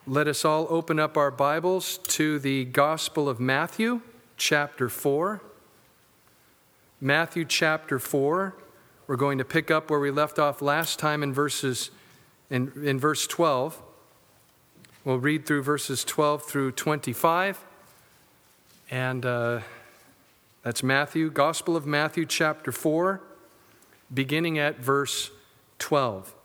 Let us all open up our Bibles to the Gospel of Matthew, chapter 4. Matthew chapter 4. We're going to pick up where we left off last time in verse 12. We'll read through verses 12 through 25. And that's Matthew, Gospel of Matthew chapter 4, beginning at verse 12.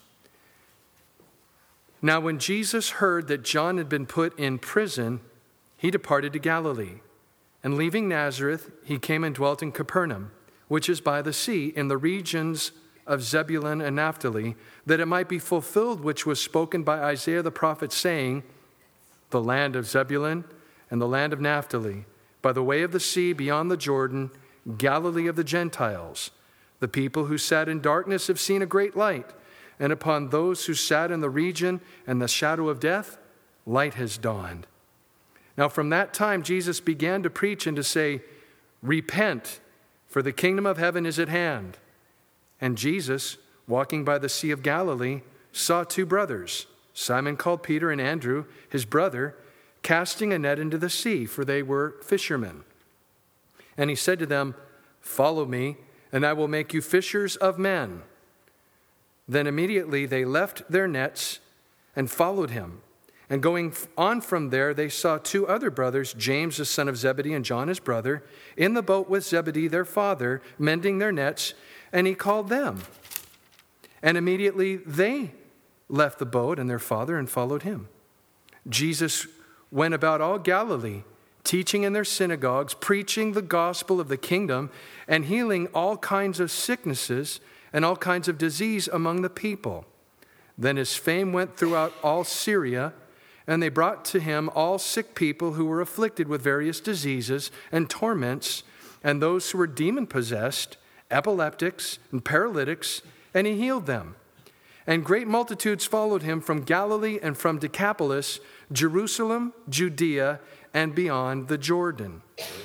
Now, when Jesus heard that John had been put in prison, he departed to Galilee. And leaving Nazareth, he came and dwelt in Capernaum, which is by the sea, in the regions of Zebulun and Naphtali, that it might be fulfilled which was spoken by Isaiah the prophet, saying, the land of Zebulun and the land of Naphtali, by the way of the sea beyond the Jordan, Galilee of the Gentiles. The people who sat in darkness have seen a great light. And upon those who sat in the region and the shadow of death, light has dawned. Now from that time Jesus began to preach and to say, repent, for the kingdom of heaven is at hand. And Jesus, walking by the Sea of Galilee, saw two brothers, Simon called Peter and Andrew, his brother, casting a net into the sea, for they were fishermen. And he said to them, follow me, and I will make you fishers of men. Then immediately they left their nets and followed him. And going on from there, they saw two other brothers, James the son of Zebedee and John his brother, in the boat with Zebedee their father, mending their nets, and he called them. And immediately they left the boat and their father and followed him. Jesus went about all Galilee, teaching in their synagogues, preaching the gospel of the kingdom, and healing all kinds of sicknesses and all kinds of disease among the people. Then his fame went throughout all Syria, and they brought to him all sick people who were afflicted with various diseases and torments, and those who were demon-possessed, epileptics, and paralytics, and he healed them. And great multitudes followed him from Galilee and from Decapolis, Jerusalem, Judea, and beyond the Jordan.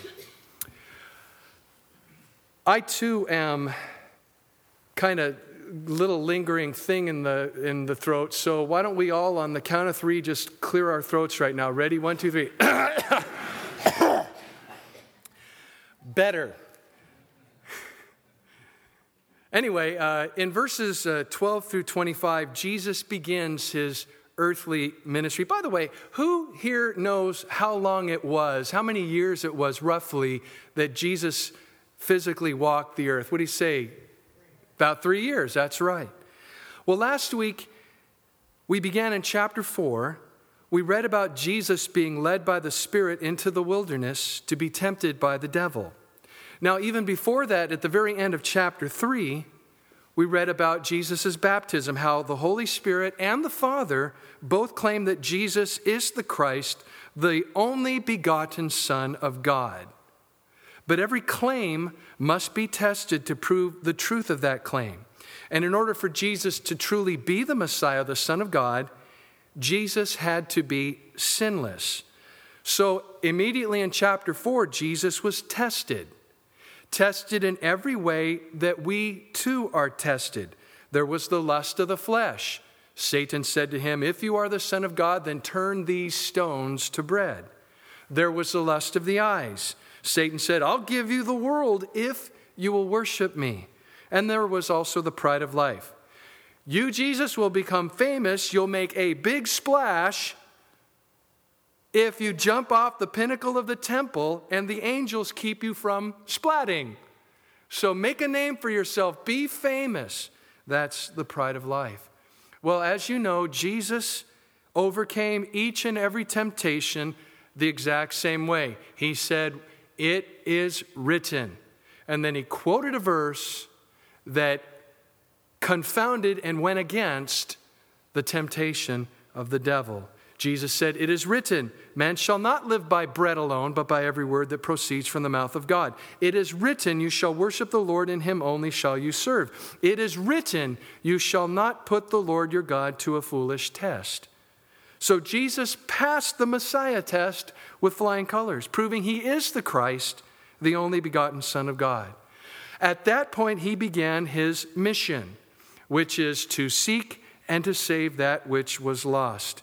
I too am kind of little lingering thing in the throat. So why don't we all, on the count of three, just clear our throats right now. Ready? 1, 2, 3. Better. Anyway, in verses 12 through 25, Jesus begins his earthly ministry. By the way, who here knows how long it was, how many years it was roughly that Jesus physically walked the earth? What do you say? About 3 years, that's right. Well, last week, we began in chapter 4. We read about Jesus being led by the Spirit into the wilderness to be tempted by the devil. Now, even before that, at the very end of chapter 3, we read about Jesus' baptism, how the Holy Spirit and the Father both claim that Jesus is the Christ, the only begotten Son of God. But every claim must be tested to prove the truth of that claim. And in order for Jesus to truly be the Messiah, the Son of God, Jesus had to be sinless. So immediately in chapter 4, Jesus was tested in every way that we too are tested. There was the lust of the flesh. Satan said to him, if you are the Son of God, then turn these stones to bread. There was the lust of the eyes. Satan said, I'll give you the world if you will worship me. And there was also the pride of life. You, Jesus, will become famous. You'll make a big splash if you jump off the pinnacle of the temple and the angels keep you from splatting. So make a name for yourself. Be famous. That's the pride of life. Well, as you know, Jesus overcame each and every temptation the exact same way. He said, it is written. And then he quoted a verse that confounded and went against the temptation of the devil. Jesus said, it is written, man shall not live by bread alone, but by every word that proceeds from the mouth of God. It is written, you shall worship the Lord, and him only shall you serve. It is written, you shall not put the Lord your God to a foolish test. So Jesus passed the Messiah test with flying colors, proving he is the Christ, the only begotten Son of God. At that point, he began his mission, which is to seek and to save that which was lost.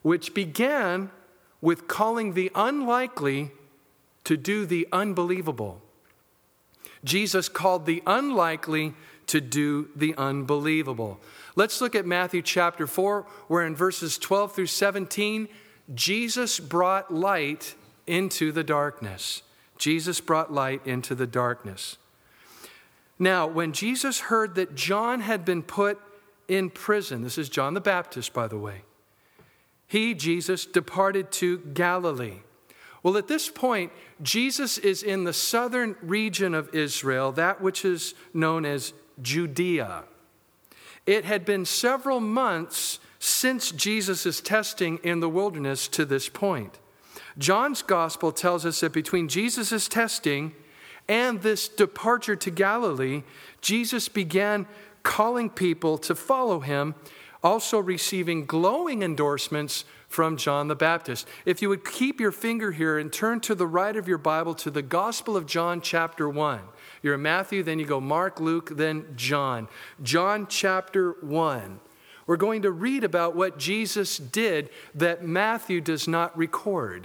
which began with calling the unlikely to do the unbelievable. Jesus called the unlikely to do the unbelievable. Let's look at Matthew chapter 4, where in verses 12 through 17, Jesus brought light into the darkness. Jesus brought light into the darkness. Now, when Jesus heard that John had been put in prison, this is John the Baptist, by the way, he, Jesus, departed to Galilee. Well, at this point, Jesus is in the southern region of Israel, that which is known as Judea. It had been several months since Jesus' testing in the wilderness to this point. John's gospel tells us that between Jesus' testing and this departure to Galilee, Jesus began calling people to follow him, also receiving glowing endorsements from John the Baptist. If you would keep your finger here and turn to the right of your Bible to the Gospel of John chapter 1. You're in Matthew, then you go Mark, Luke, then John. John chapter 1. We're going to read about what Jesus did that Matthew does not record.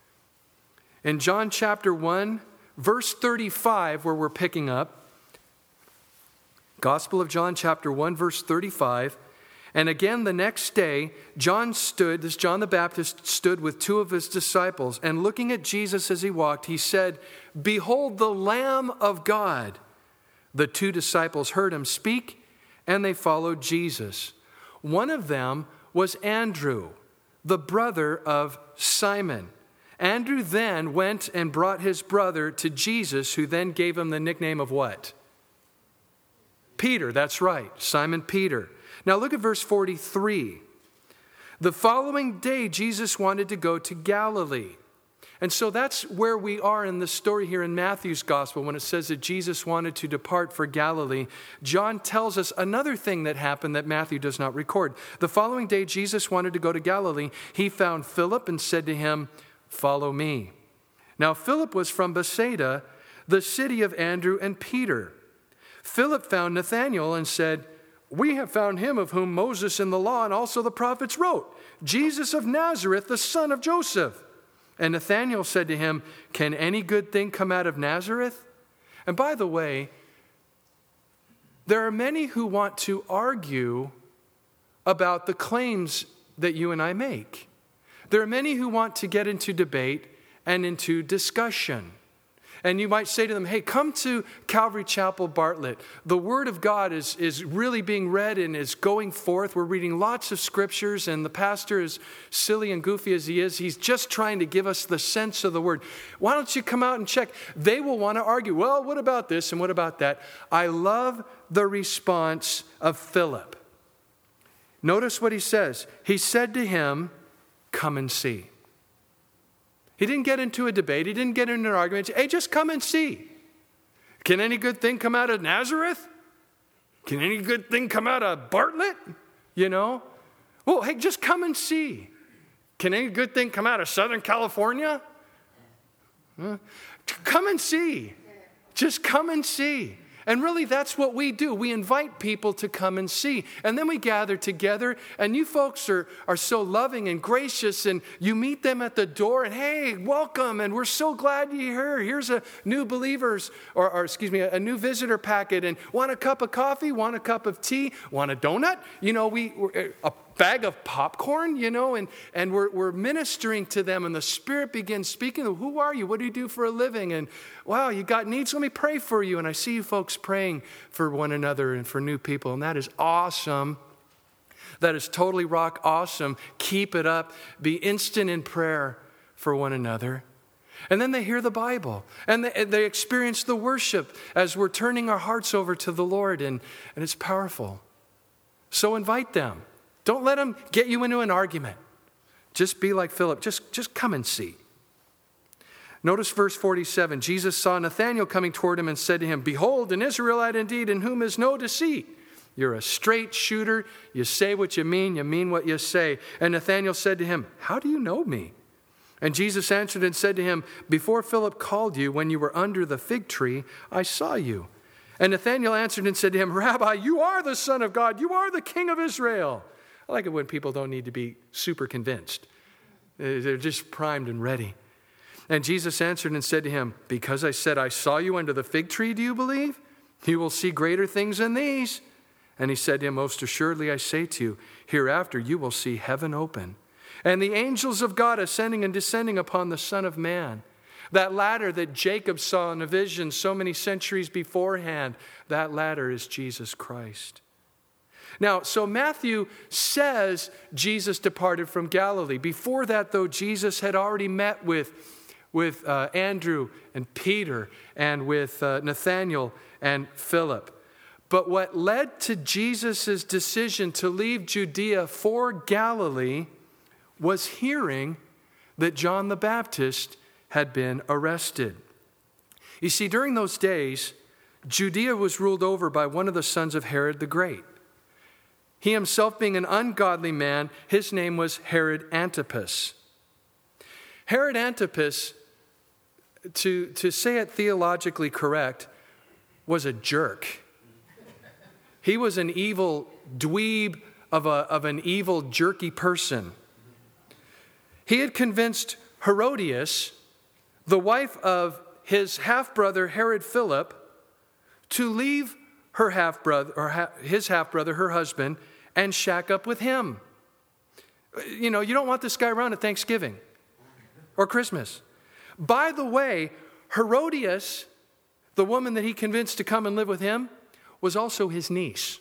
In John chapter 1, verse 35, where we're picking up, Gospel of John chapter 1, verse 35, and again the next day, John the Baptist stood with two of his disciples, and looking at Jesus as he walked, he said, "Behold the Lamb of God." The two disciples heard him speak, and they followed Jesus. One of them was Andrew, the brother of Simon. Andrew then went and brought his brother to Jesus, who then gave him the nickname of what? Peter, that's right, Simon Peter. Now look at verse 43. The following day, Jesus wanted to go to Galilee. And so that's where we are in the story here in Matthew's gospel when it says that Jesus wanted to depart for Galilee. John tells us another thing that happened that Matthew does not record. The following day, Jesus wanted to go to Galilee. He found Philip and said to him, "Follow me." Now Philip was from Bethsaida, the city of Andrew and Peter. Philip found Nathanael and said, "We have found him of whom Moses in the law and also the prophets wrote, Jesus of Nazareth, the son of Joseph." And Nathanael said to him, "Can any good thing come out of Nazareth?" And by the way, there are many who want to argue about the claims that you and I make. There are many who want to get into debate and into discussion. And you might say to them, "Hey, come to Calvary Chapel Bartlett. The Word of God is really being read and is going forth. We're reading lots of scriptures, and the pastor, as silly and goofy as he is, he's just trying to give us the sense of the Word. Why don't you come out and check?" They will want to argue, "Well, what about this and what about that?" I love the response of Philip. Notice what he says. He said to him, "Come and see." He didn't get into a debate. He didn't get into an argument. Hey, just come and see. Can any good thing come out of Nazareth? Can any good thing come out of Bartlett? You know? Well, hey, just come and see. Can any good thing come out of Southern California? Come and see. Just come and see. And really, that's what we do. We invite people to come and see. And then we gather together, and you folks are so loving and gracious, and you meet them at the door, and hey, welcome, and we're so glad you're here. Here's a new believers, a new visitor packet, and want a cup of coffee, want a cup of tea, want a donut? You know, a bag of popcorn, you know, and we're ministering to them, and the Spirit begins speaking. Who are you? What do you do for a living? And wow, you got needs? Let me pray for you. And I see you folks praying for one another and for new people, and that is awesome. That is totally rock awesome. Keep it up. Be instant in prayer for one another. And then they hear the Bible, and they experience the worship as we're turning our hearts over to the Lord, and it's powerful. So invite them. Don't let them get you into an argument. Just be like Philip. Just come and see. Notice verse 47. Jesus saw Nathanael coming toward him and said to him, "Behold, an Israelite indeed, in whom is no deceit. You're a straight shooter. You say what you mean what you say." And Nathanael said to him, "How do you know me?" And Jesus answered and said to him, "Before Philip called you, when you were under the fig tree, I saw you." And Nathanael answered and said to him, "Rabbi, you are the Son of God. You are the King of Israel." I like it when people don't need to be super convinced. They're just primed and ready. And Jesus answered and said to him, because I said I saw you under the fig tree, do you believe? You will see greater things than these. And he said to him, most assuredly I say to you, hereafter you will see heaven open, and the angels of God ascending and descending upon the Son of Man. That ladder that Jacob saw in a vision so many centuries beforehand, that ladder is Jesus Christ. Now, so Matthew says Jesus departed from Galilee. Before that, though, Jesus had already met with Andrew and Peter and with Nathanael and Philip. But what led to Jesus' decision to leave Judea for Galilee was hearing that John the Baptist had been arrested. You see, during those days, Judea was ruled over by one of the sons of Herod the Great. He himself being an ungodly man, his name was Herod Antipas. Herod Antipas, to say it theologically correct, was a jerk. He was an evil dweeb of an evil, jerky person. He had convinced Herodias, the wife of his half-brother Herod Philip, to leave her half-brother, or his half-brother, her husband, and shack up with him. You know, you don't want this guy around at Thanksgiving or Christmas. By the way, Herodias, the woman that he convinced to come and live with him, was also his niece.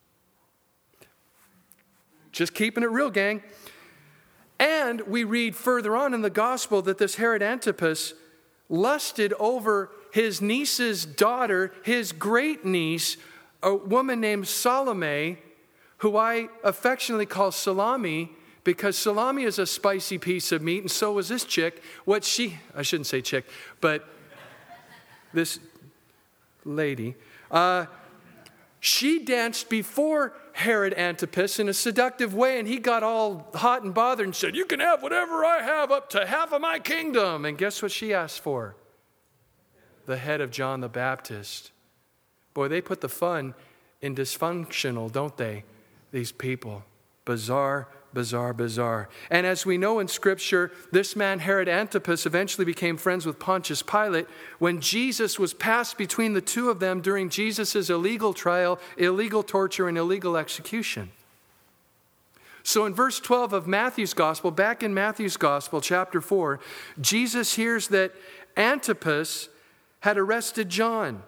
Just keeping it real, gang. And we read further on in the gospel that this Herod Antipas lusted over his niece's daughter, his great niece, a woman named Salome, who I affectionately call Salami, because salami is a spicy piece of meat, and so was this chick. I shouldn't say chick, but this lady, she danced before Herod Antipas in a seductive way, and he got all hot and bothered and said, you can have whatever I have, up to half of my kingdom. And guess what she asked for? The head of John the Baptist. Boy, they put the fun in dysfunctional, don't they? These people. Bizarre, bizarre, bizarre. And as we know in Scripture, this man, Herod Antipas, eventually became friends with Pontius Pilate when Jesus was passed between the two of them during Jesus' illegal trial, illegal torture, and illegal execution. So in verse 12 of Matthew's Gospel, back in Matthew's Gospel, chapter 4, Jesus hears that Antipas had arrested John.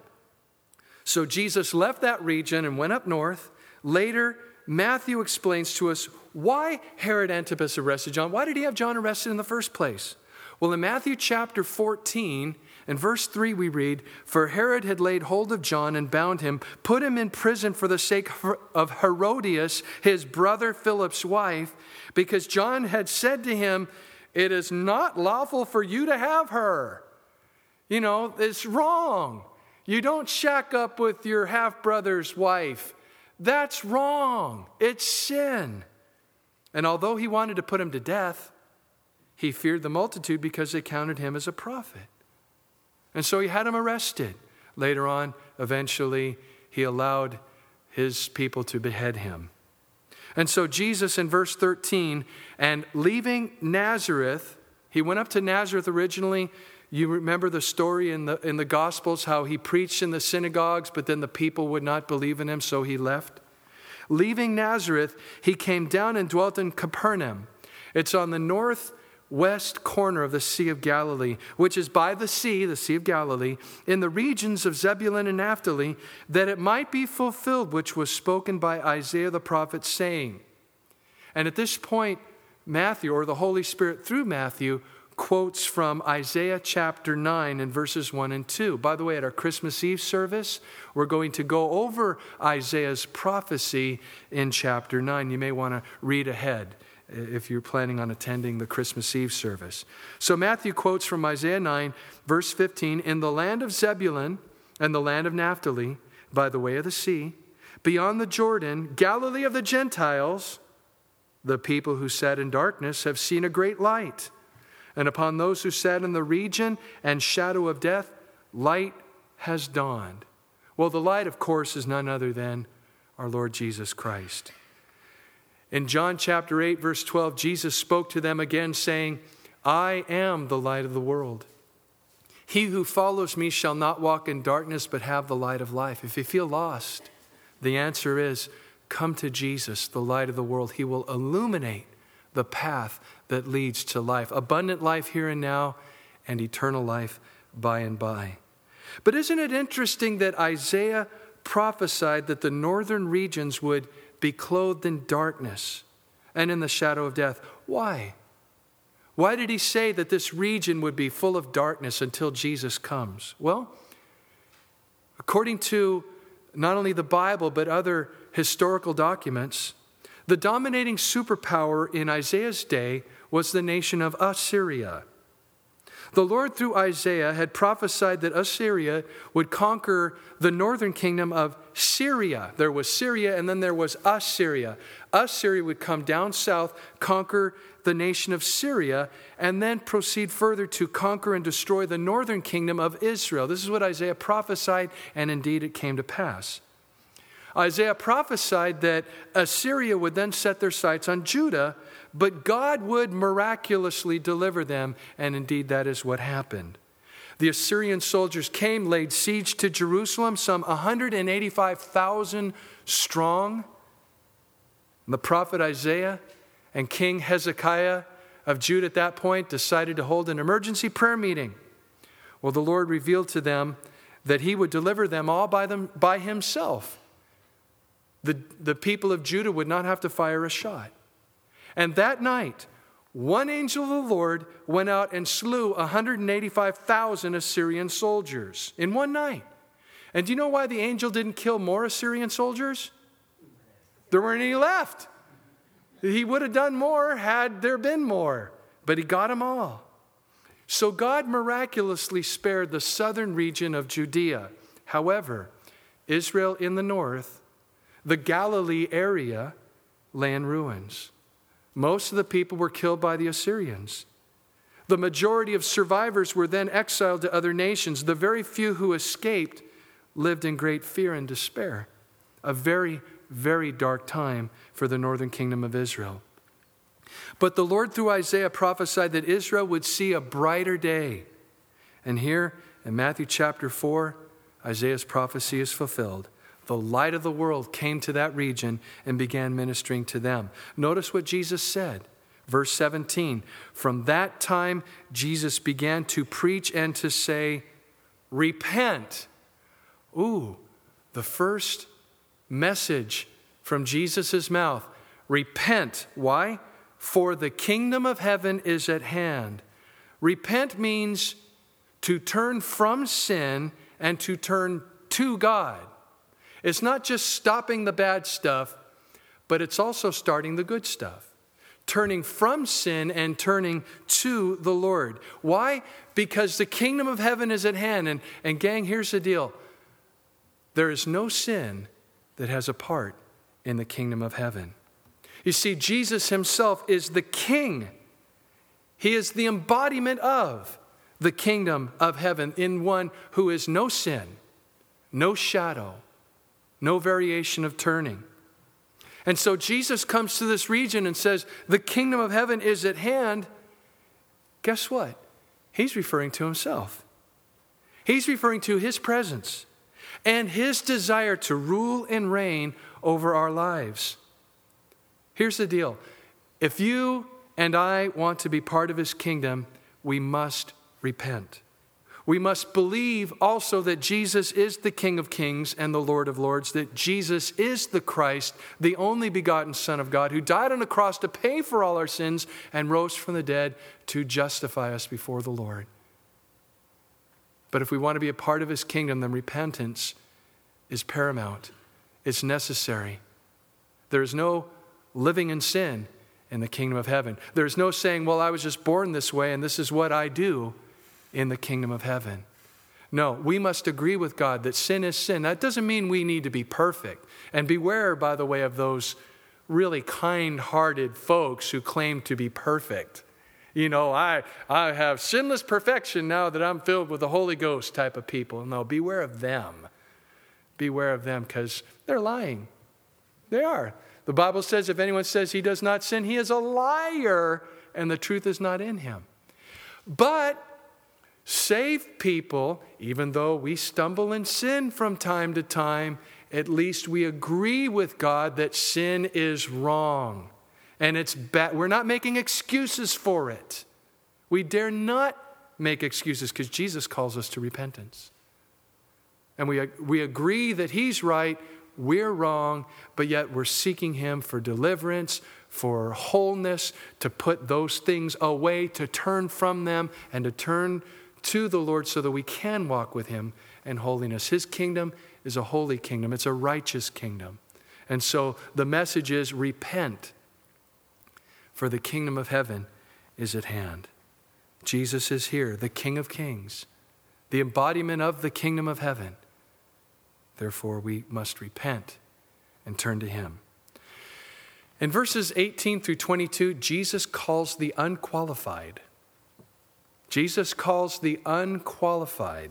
So Jesus left that region and went up north. Later, Matthew explains to us why Herod Antipas arrested John. Why did he have John arrested in the first place? Well, in Matthew chapter 14, in verse 3 we read, for Herod had laid hold of John and bound him, put him in prison for the sake of Herodias, his brother Philip's wife, because John had said to him, it is not lawful for you to have her. You know, it's wrong. You don't shack up with your half-brother's wife. That's wrong. It's sin. And although he wanted to put him to death, he feared the multitude because they counted him as a prophet. And so he had him arrested. Later on, eventually, he allowed his people to behead him. And so Jesus in verse 13, and leaving Nazareth, he went up to Nazareth originally. You remember the story in the Gospels, how he preached in the synagogues, but then the people would not believe in him, so he left. Leaving Nazareth, he came down and dwelt in Capernaum. It's on the northwest corner of the Sea of Galilee, which is by the Sea of Galilee, in the regions of Zebulun and Naphtali, that it might be fulfilled, which was spoken by Isaiah the prophet, saying. And at this point, Matthew, or the Holy Spirit through Matthew, quotes from Isaiah chapter 9 and verses 1 and 2. By the way, at our Christmas Eve service, we're going to go over Isaiah's prophecy in chapter 9. You may want to read ahead if you're planning on attending the Christmas Eve service. So Matthew quotes from Isaiah 9, verse 15, in the land of Zebulun and the land of Naphtali, by the way of the sea, beyond the Jordan, Galilee of the Gentiles, the people who sat in darkness have seen a great light. And upon those who sat in the region and shadow of death, light has dawned. Well, the light, of course, is none other than our Lord Jesus Christ. In John chapter 8, verse 12, Jesus spoke to them again, saying, I am the light of the world. He who follows me shall not walk in darkness, but have the light of life. If you feel lost, the answer is, come to Jesus, the light of the world. He will illuminate the path that leads to life, abundant life here and now, and eternal life by and by. But isn't it interesting that Isaiah prophesied that the northern regions would be clothed in darkness and in the shadow of death? Why? Why did he say that this region would be full of darkness until Jesus comes? Well, according to not only the Bible, but other historical documents, the dominating superpower in Isaiah's day was the nation of Assyria. The Lord, through Isaiah, had prophesied that Assyria would conquer the northern kingdom of Syria. There was Syria, and then there was Assyria. Assyria would come down south, conquer the nation of Syria, and then proceed further to conquer and destroy the northern kingdom of Israel. This is what Isaiah prophesied, and indeed it came to pass. Isaiah prophesied that Assyria would then set their sights on Judah, but God would miraculously deliver them, and indeed that is what happened. The Assyrian soldiers came, laid siege to Jerusalem, some 185,000 strong. The prophet Isaiah and King Hezekiah of Judah at that point decided to hold an emergency prayer meeting. Well, the Lord revealed to them that he would deliver them all by himself. The people of Judah would not have to fire a shot. And that night, one angel of the Lord went out and slew 185,000 Assyrian soldiers in one night. And do you know why the angel didn't kill more Assyrian soldiers? There weren't any left. He would have done more had there been more, but he got them all. So God miraculously spared the southern region of Judea. However, Israel in the north, the Galilee area, lay in ruins. Most of the people were killed by the Assyrians. The majority of survivors were then exiled to other nations. The very few who escaped lived in great fear and despair. A very, very dark time for the northern kingdom of Israel. But the Lord, through Isaiah, prophesied that Israel would see a brighter day. And here in Matthew chapter 4, Isaiah's prophecy is fulfilled. The light of the world came to that region and began ministering to them. Notice what Jesus said. Verse 17, from that time Jesus began to preach and to say, repent. Ooh, the first message from Jesus' mouth. Repent. Why? For the kingdom of heaven is at hand. Repent means to turn from sin and to turn to God. It's not just stopping the bad stuff, but it's also starting the good stuff. Turning from sin and turning to the Lord. Why? Because the kingdom of heaven is at hand. And gang, here's the deal. There is no sin that has a part in the kingdom of heaven. You see, Jesus himself is the king. He is the embodiment of the kingdom of heaven in one who is no sin, no shadow, no variation of turning. And so Jesus comes to this region and says, the kingdom of heaven is at hand. Guess what? He's referring to himself. He's referring to his presence and his desire to rule and reign over our lives. Here's the deal. If you and I want to be part of his kingdom, we must repent. We must believe also that Jesus is the King of Kings and the Lord of Lords, that Jesus is the Christ, the only begotten Son of God, who died on the cross to pay for all our sins and rose from the dead to justify us before the Lord. But if we want to be a part of his kingdom, then repentance is paramount. It's necessary. There is no living in sin in the kingdom of heaven. There is no saying, well, I was just born this way and this is what I do in the kingdom of heaven. No, we must agree with God that sin is sin. That doesn't mean we need to be perfect. And beware, by the way, of those really kind-hearted folks who claim to be perfect. You know, I have sinless perfection now that I'm filled with the Holy Ghost type of people. No, beware of them. Beware of them because they're lying. They are. The Bible says if anyone says he does not sin, he is a liar, and the truth is not in him. But saved people, even though we stumble in sin from time to time, at least we agree with God that sin is wrong and it's bad. We're not making excuses for it. We dare not make excuses because Jesus calls us to repentance. And we agree that he's right, we're wrong, but yet we're seeking him for deliverance, for wholeness, to put those things away, to turn from them, and to turn to the Lord so that we can walk with him in holiness. His kingdom is a holy kingdom. It's a righteous kingdom. And so the message is repent, for the kingdom of heaven is at hand. Jesus is here, the King of Kings, the embodiment of the kingdom of heaven. Therefore, we must repent and turn to him. In verses 18 through 22, Jesus calls the unqualified. Jesus calls the unqualified.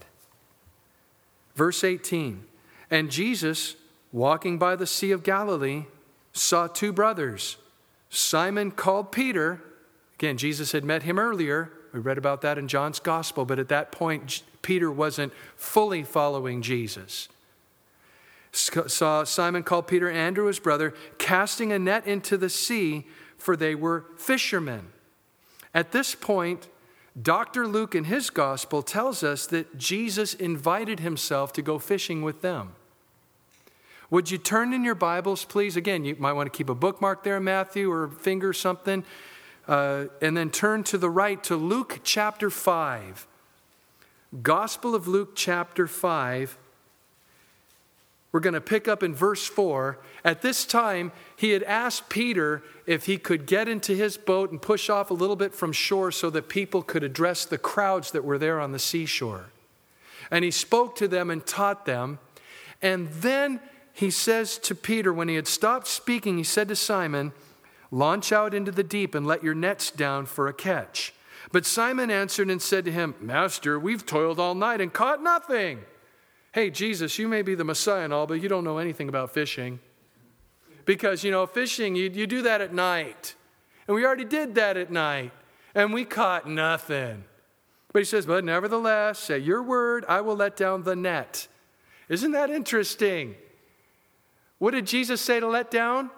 Verse 18, and Jesus, walking by the Sea of Galilee, saw two brothers, Simon called Peter. Again, Jesus had met him earlier. We read about that in John's Gospel, but at that point, Peter wasn't fully following Jesus. Saw Simon called Peter, Andrew his brother, casting a net into the sea, for they were fishermen. At this point, Dr. Luke in his gospel tells us that Jesus invited himself to go fishing with them. Would you turn in your Bibles, please? Again, you might want to keep a bookmark there, Matthew, or finger something, and then turn to the right to Luke chapter 5. Gospel of Luke chapter 5. We're going to pick up in verse 4. At this time, he had asked Peter if he could get into his boat and push off a little bit from shore so that people could address the crowds that were there on the seashore. And he spoke to them and taught them. And then he says to Peter, when he had stopped speaking, he said to Simon, launch out into the deep and let your nets down for a catch. But Simon answered and said to him, Master, we've toiled all night and caught nothing. Hey, Jesus, you may be the Messiah and all, but you don't know anything about fishing. Because, fishing, you do that at night. And we already did that at night. And we caught nothing. But he says, but nevertheless, at your word, I will let down the net. Isn't that interesting? What did Jesus say to let down?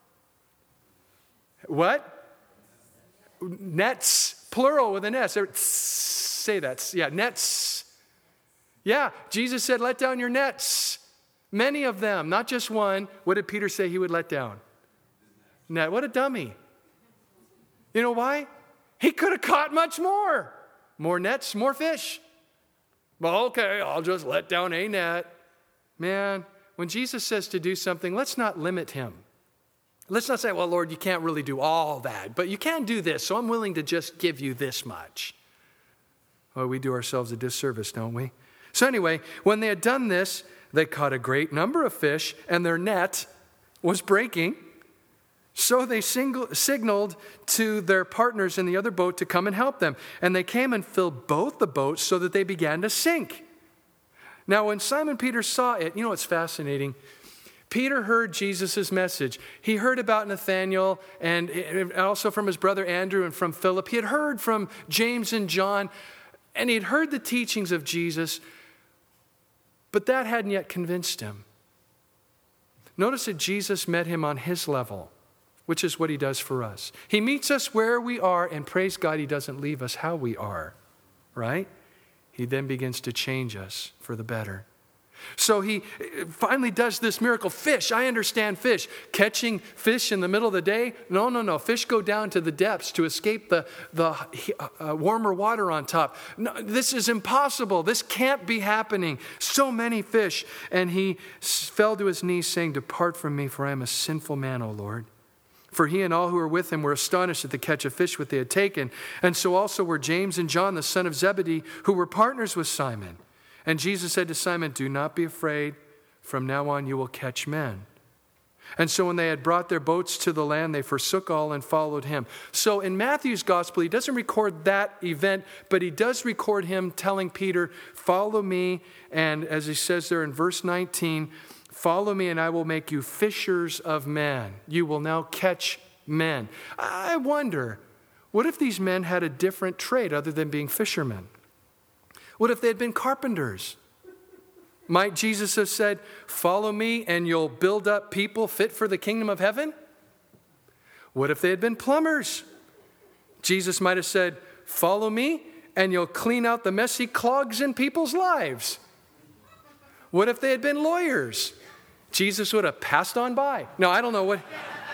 What? Nets, plural with an S. Say that. Yeah, nets. Yeah, Jesus said, let down your nets. Many of them, not just one. What did Peter say he would let down? Net. What a dummy. You know why? He could have caught much more. More nets, more fish. Well, okay, I'll just let down a net. Man, when Jesus says to do something, let's not limit him. Let's not say, well, Lord, you can't really do all that, but you can do this, so I'm willing to just give you this much. Well, we do ourselves a disservice, don't we? So anyway, when they had done this, they caught a great number of fish, and their net was breaking. So they signaled to their partners in the other boat to come and help them. And they came and filled both the boats so that they began to sink. Now, when Simon Peter saw it, it's fascinating. Peter heard Jesus' message. He heard about Nathanael and also from his brother Andrew and from Philip. He had heard from James and John, and he had heard the teachings of Jesus. But that hadn't yet convinced him. Notice that Jesus met him on his level, which is what he does for us. He meets us where we are, and praise God, he doesn't leave us how we are, right? He then begins to change us for the better. So he finally does this miracle. Fish, I understand fish. Catching fish in the middle of the day? No. Fish go down to the depths to escape the warmer water on top. No, this is impossible. This can't be happening. So many fish. And he fell to his knees saying, depart from me, for I am a sinful man, O Lord. For he and all who were with him were astonished at the catch of fish which they had taken. And so also were James and John, the son of Zebedee, who were partners with Simon. And Jesus said to Simon, do not be afraid. From now on you will catch men. And so when they had brought their boats to the land, they forsook all and followed him. So in Matthew's gospel, he doesn't record that event, but he does record him telling Peter, follow me. And as he says there in verse 19, Follow me and I will make you fishers of men. You will now catch men. I wonder, what if these men had a different trade other than being fishermen? What if they had been carpenters? Might Jesus have said, follow me and you'll build up people fit for the kingdom of heaven? What if they had been plumbers? Jesus might have said, follow me and you'll clean out the messy clogs in people's lives. What if they had been lawyers? Jesus would have passed on by. No, I don't know what.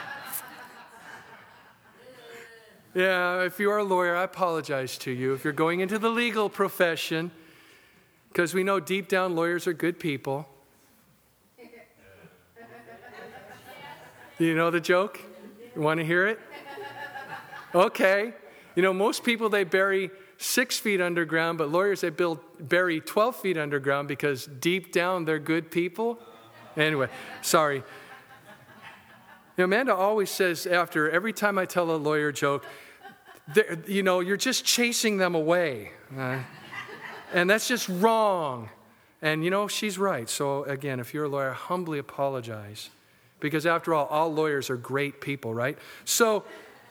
Yeah, if you are a lawyer, I apologize to you. If you're going into the legal profession, because we know deep down lawyers are good people. You know the joke? You want to hear it? Okay. You know, most people, they bury 6 feet underground, but lawyers, they bury 12 feet underground because deep down they're good people. Anyway, sorry. You know, Amanda always says after every time I tell a lawyer joke, you know, you're just chasing them away. And that's just wrong. And, you know, she's right. So, again, if you're a lawyer, I humbly apologize. Because, after all lawyers are great people, right? So,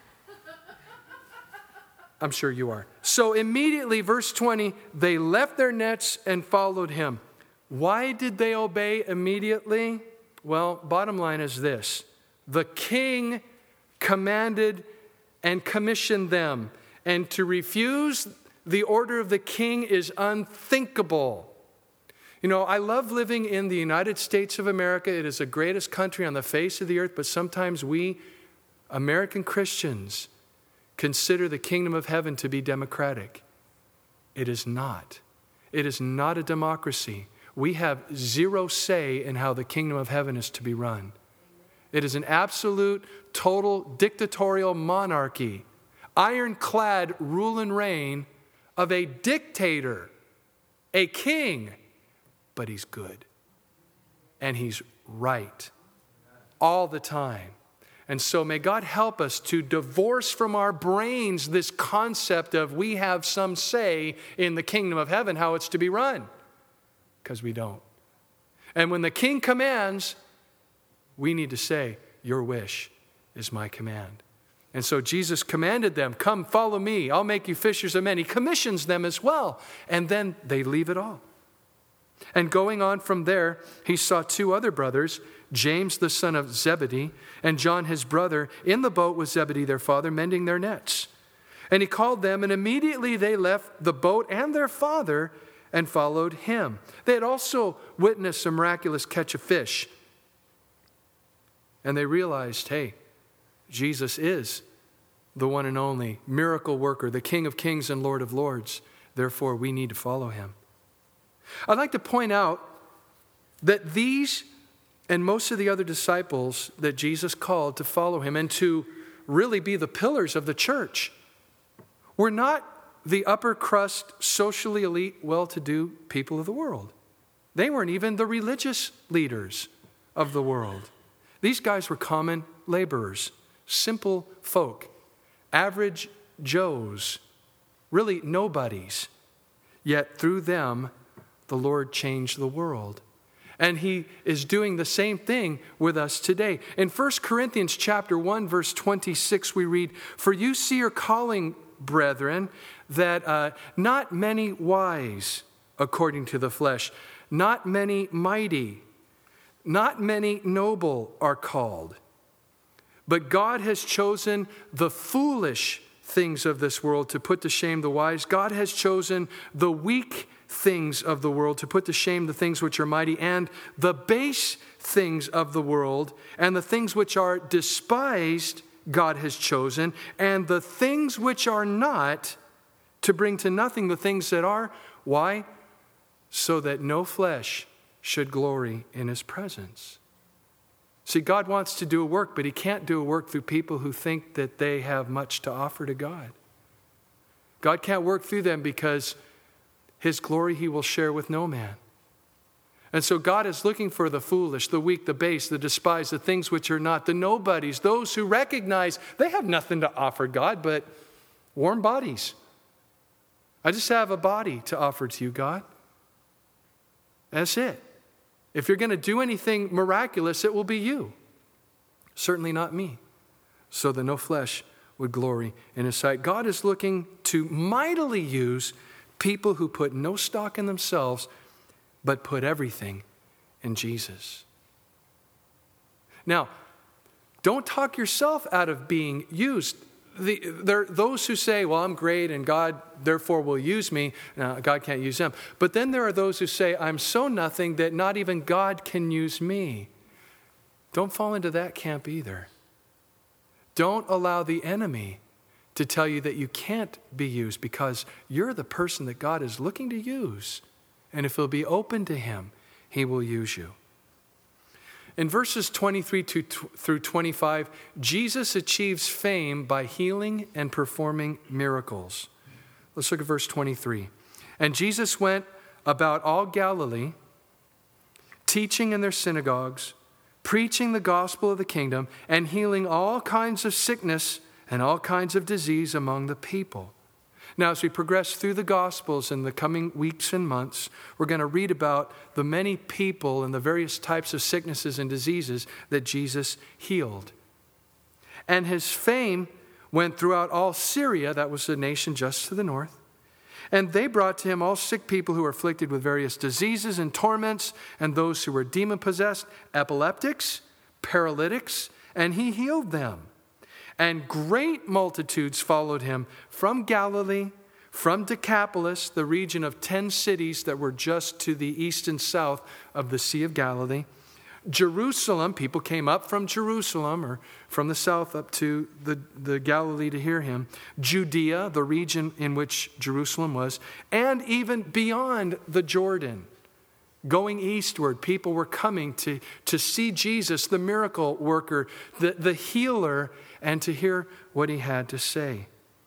I'm sure you are. So, immediately, verse 20, they left their nets and followed him. Why did they obey immediately? Well, bottom line is this. The king commanded and commissioned them. And to refuse the order of the king is unthinkable. You know, I love living in the United States of America. It is the greatest country on the face of the earth, but sometimes we, American Christians, consider the kingdom of heaven to be democratic. It is not. It is not a democracy. We have zero say in how the kingdom of heaven is to be run. It is an absolute, total dictatorial monarchy, ironclad rule and reign of a dictator, a king, but he's good. And he's right all the time. And so may God help us to divorce from our brains this concept of we have some say in the kingdom of heaven, how it's to be run. Because we don't. And when the king commands, we need to say, your wish is my command. And so Jesus commanded them, come follow me, I'll make you fishers of men. He commissions them as well. And then they leave it all. And going on from there, he saw 2 other brothers, James the son of Zebedee and John his brother, in the boat with Zebedee their father, mending their nets. And he called them, and immediately they left the boat and their father and followed him. They had also witnessed a miraculous catch of fish. And they realized, hey, Jesus is the one and only miracle worker, the King of kings and Lord of lords. Therefore, we need to follow him. I'd like to point out that these and most of the other disciples that Jesus called to follow him and to really be the pillars of the church were not the upper crust, socially elite, well-to-do people of the world. They weren't even the religious leaders of the world. These guys were common laborers, simple folk, average Joes, really nobodies. Yet through them, the Lord changed the world. And he is doing the same thing with us today. In 1 Corinthians chapter 1, verse 26, we read, for you see your calling, brethren, that not many wise according to the flesh, not many mighty, not many noble are called. But God has chosen the foolish things of this world to put to shame the wise. God has chosen the weak things of the world to put to shame the things which are mighty, and the base things of the world, and the things which are despised God has chosen, and the things which are not, to bring to nothing the things that are. Why? So that no flesh should glory in his presence. See, God wants to do a work, but he can't do a work through people who think that they have much to offer to God. God can't work through them because his glory he will share with no man. And so God is looking for the foolish, the weak, the base, the despised, the things which are not, the nobodies, those who recognize they have nothing to offer God but warm bodies. I just have a body to offer to you, God. That's it. If you're going to do anything miraculous, it will be you. Certainly not me. So that no flesh would glory in his sight. God is looking to mightily use people who put no stock in themselves, but put everything in Jesus. Now, don't talk yourself out of being used. There are those who say, well, I'm great and God therefore will use me. No, God can't use them. But then there are those who say, I'm so nothing that not even God can use me. Don't fall into that camp either. Don't allow the enemy to tell you that you can't be used, because you're the person that God is looking to use. And if you'll be open to him, he will use you. In verses 23 through 25, Jesus achieves fame by healing and performing miracles. Let's look at verse 23. And Jesus went about all Galilee, teaching in their synagogues, preaching the gospel of the kingdom, and healing all kinds of sickness and all kinds of disease among the people. Now, as we progress through the Gospels in the coming weeks and months, we're going to read about the many people and the various types of sicknesses and diseases that Jesus healed. And his fame went throughout all Syria, that was the nation just to the north. And they brought to him all sick people who were afflicted with various diseases and torments, and those who were demon-possessed, epileptics, paralytics, and he healed them. And great multitudes followed him from Galilee, from Decapolis, the region of 10 cities that were just to the east and south of the Sea of Galilee. Jerusalem, people came up from Jerusalem or from the south up to the Galilee to hear him. Judea, the region in which Jerusalem was, and even beyond the Jordan. Going eastward, people were coming to see Jesus, the miracle worker, the healer, and to hear what he had to say.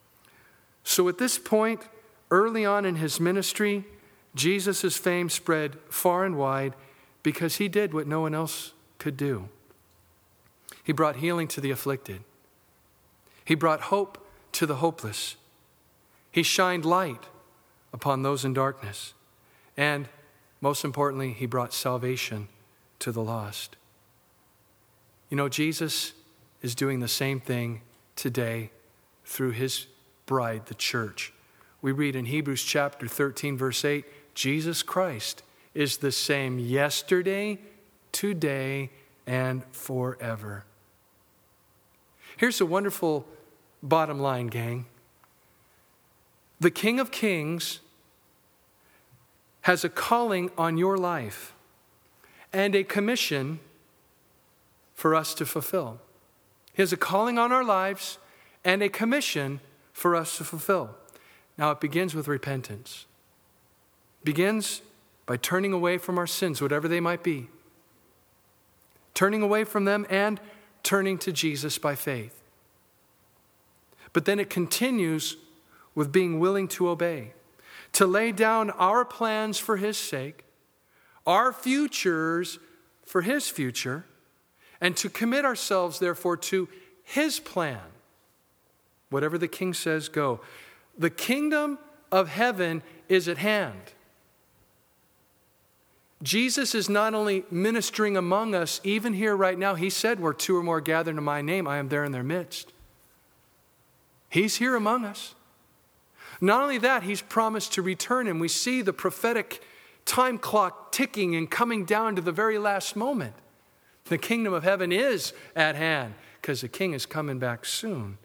So at this point, early on in his ministry, Jesus' fame spread far and wide because he did what no one else could do. He brought healing to the afflicted. He brought hope to the hopeless. He shined light upon those in darkness. And most importantly, he brought salvation to the lost. You know, Jesus is doing the same thing today through his bride, the church. We read in Hebrews chapter 13, verse 8, Jesus Christ is the same yesterday, today, and forever. Here's a wonderful bottom line, gang. The King of Kings has a calling on your life and a commission for us to fulfill. He has a calling on our lives and a commission for us to fulfill. Now, it begins with repentance. It begins by turning away from our sins, whatever they might be. Turning away from them and turning to Jesus by faith. But then it continues with being willing to obey, to lay down our plans for his sake, our futures for his future, and to commit ourselves, therefore, to his plan. Whatever the king says, go. The kingdom of heaven is at hand. Jesus is not only ministering among us, even here right now. He said, where two or more gathered in my name, I am there in their midst. He's here among us. Not only that, he's promised to return, and we see the prophetic time clock ticking and coming down to the very last moment. The kingdom of heaven is at hand because the king is coming back soon.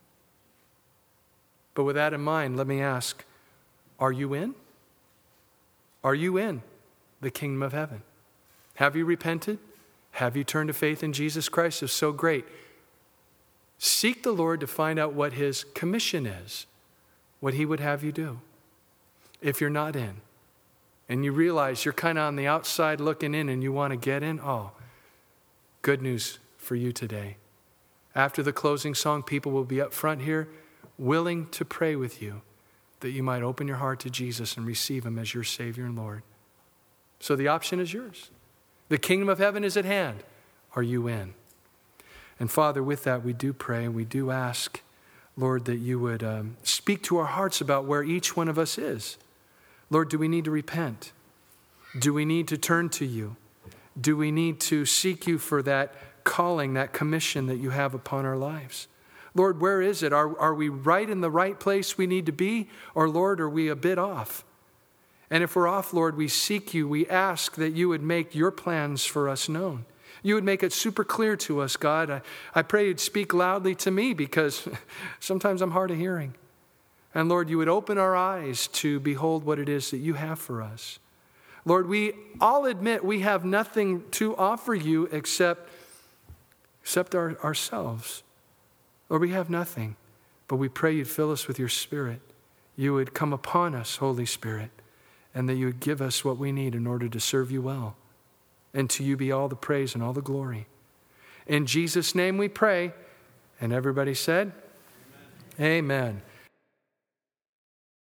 But with that in mind, let me ask, are you in? Are you in the kingdom of heaven? Have you repented? Have you turned to faith in Jesus Christ? If so, great. Seek the Lord to find out what his commission is, what he would have you do. If you're not in, and you realize you're kind of on the outside looking in and you want to get in, good news for you today. After the closing song, people will be up front here willing to pray with you that you might open your heart to Jesus and receive him as your Savior and Lord. So the option is yours. The kingdom of heaven is at hand. Are you in? And Father, with that, we do pray and we do ask, Lord, that you would speak to our hearts about where each one of us is. Lord, do we need to repent? Do we need to turn to you? do we need to seek you for that calling, that commission that you have upon our lives? Lord, where is it? Are we right in the right place we need to be? Or Lord, are we a bit off? And if we're off, Lord, we seek you. We ask that you would make your plans for us known. You would make it super clear to us, God. I pray you'd speak loudly to me because sometimes I'm hard of hearing. And Lord, you would open our eyes to behold what it is that you have for us. Lord, we all admit we have nothing to offer you except ourselves. Lord, we have nothing, but we pray you'd fill us with your Spirit. You would come upon us, Holy Spirit, and that you would give us what we need in order to serve you well. And to you be all the praise and all the glory. In Jesus' name we pray. And everybody said, Amen. Amen.